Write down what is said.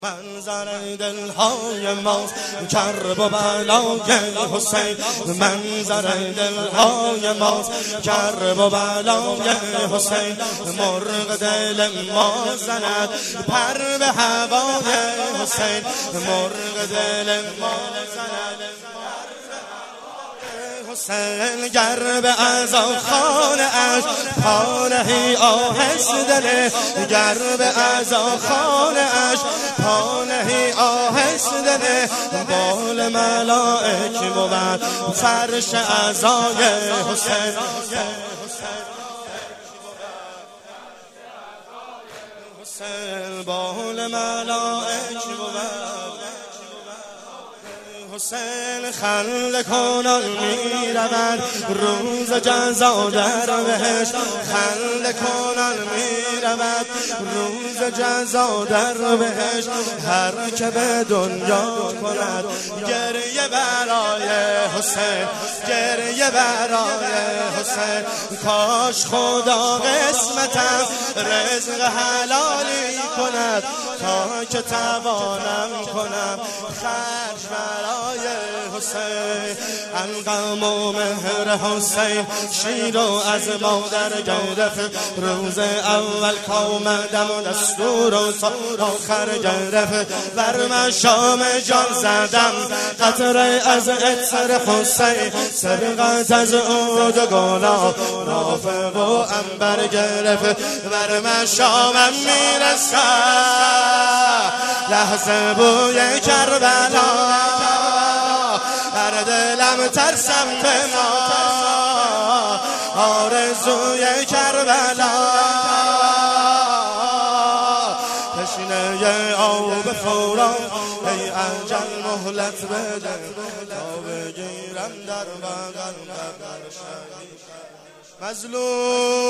منظر دلهای ماست کرب و بلای حسین، منظر دلهای ماست کرب و بلای حسین. مرغ دل ما زند پر به هوای حسین، مرغ دل ما زند حسین. گر به عزا خانه اش پانهی آهست دله، گر به عزا خانه اش پانهی آهست دله. بال ملائک بود فرش عزای حسین، حسین بال ملائک بود حسین. خنده کنان می روند روز جزا در بهشت، خنده کنان می رود روز جزا در بهشت. هر که به دنیا کند گریه برای حسین، گریه برای حسین. کاش خدا قسمتم رزق حلالی کند تا که توانم کنم خرج برای حسین. القم و مهر حسین شیر و از مادر گرفت، روز اول کامدم دستور و آخر گرفت. بر مشام جان زدم قطره از عطر حسین، سرقت از عود و گلاب نافه و عنبر گرفت. بر مشامم میرسد لحظه بوی کربلا، در دلم ترسم به ما آرزوی کربلا. تشنه آب فوران ای اجل مهلت بده تا بگیرم در بغل قبر شهید. مظلوم